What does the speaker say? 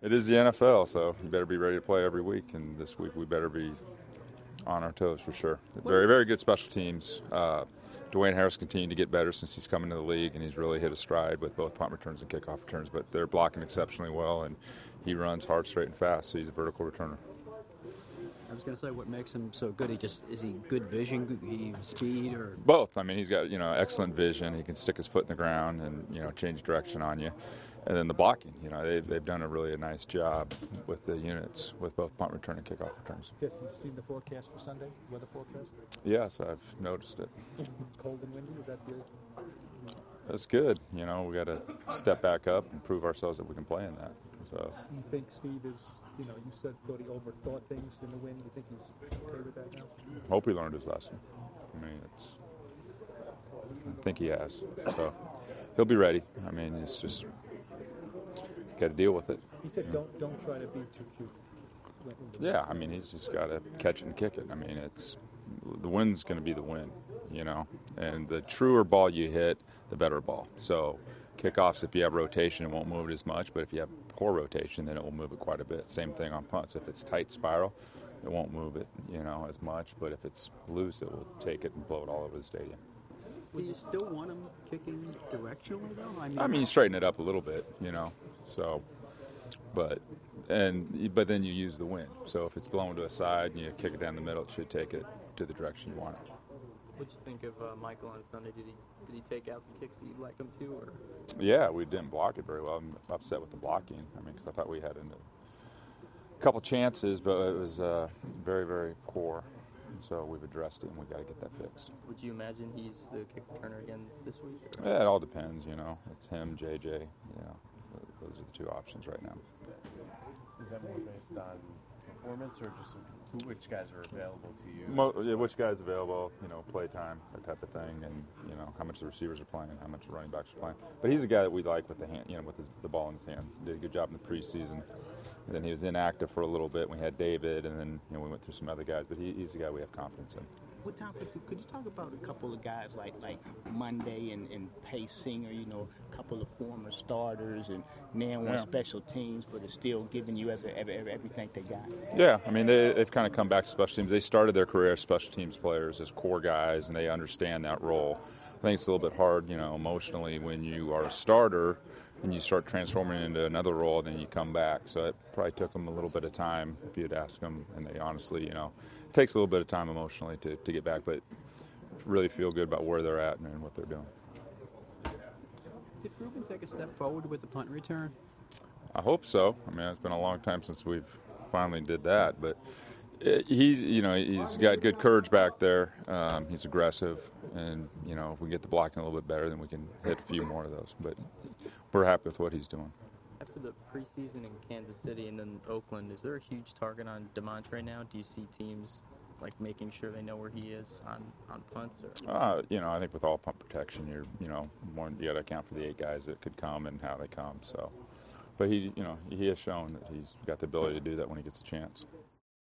It is the NFL, so you better be ready to play every week, and this week we better be on our toes for sure. Very, very good special teams. Dwayne Harris continued to get better since he's come into the league, and he's really hit a stride with both punt returns and kickoff returns. But they're blocking exceptionally well, and he runs hard, straight, and fast, so he's a vertical returner. I was going to say, what makes him so good? Is he good vision, speed, or both? I mean, he's got excellent vision. He can stick his foot in the ground and change direction on you. And then the blocking, they've done a really nice job with the units, with both punt return and kickoff returns. Yes, you've seen the forecast for Sunday, weather forecast? Yes, I've noticed it. Cold and windy, is that good? That's good. We got to step back up and prove ourselves that we can play in that. So. You think Steve is, you thought he overthought things in the wind. You think he's okay with that now? Hope he learned his lesson. I mean, I think he has. So he'll be ready. I mean, it's just got to deal with it. He said, don't try to be too cute. Yeah, I mean, he's just got to catch it and kick it. I mean, the wind's going to be the wind, and the truer ball you hit, the better ball. So kickoffs, if you have rotation, it won't move it as much, but if you have poor rotation, then it will move it quite a bit. Same thing on punts. If it's tight spiral, it won't move it, as much, but if it's loose, it will take it and blow it all over the stadium. Would you still want him kicking directionally, though? I mean, you straighten it up a little bit, so, but then you use the wind. So if it's blowing to a side and you kick it down the middle, it should take it to the direction you want it. What did you think of Michael on Sunday? Did he take out the kicks that you'd like him to? Or? Yeah, we didn't block it very well. I'm upset with the blocking. I mean, because I thought we had a couple chances, but it was very, very poor. And so we've addressed it, and we've got to get that fixed. Would you imagine he's the kick returner again this week? Or? Yeah, it all depends, It's him, JJ, Those are the two options right now. Is that more based on performance or just which guys are available to you? Which guys available, play time, that type of thing, and, how much the receivers are playing, how much the running backs are playing. But he's a guy that we like with the hand, with the ball in his hands. He did a good job in the preseason. And then he was inactive for a little bit. We had David, and then we went through some other guys. But he's a guy we have confidence in. What topic could you talk about a couple of guys like Monday and Pace Singer, a couple of former starters and man on special teams, but are still giving you everything they got? Yeah, I mean, they've kind of come back to special teams. They started their career as special teams players, as core guys, and they understand that role. I think it's a little bit hard, emotionally when you are a starter and you start transforming into another role, then you come back. So it probably took them a little bit of time, if you'd ask them, and they honestly, it takes a little bit of time emotionally to get back, but really feel good about where they're at and what they're doing. Did Ruben take a step forward with the punt return? I hope so. I mean, it's been a long time since we've finally did that, but he's got good courage back there. He's aggressive, and if we get the blocking a little bit better, then we can hit a few more of those. But we're happy with what he's doing. After the preseason in Kansas City and then Oakland, is there a huge target on DeMontre now? Do you see teams making sure they know where he is on punts? Or? I think with all punt protection, you got to account for the 8 guys that could come and how they come. So, but he has shown that he's got the ability to do that when he gets a chance.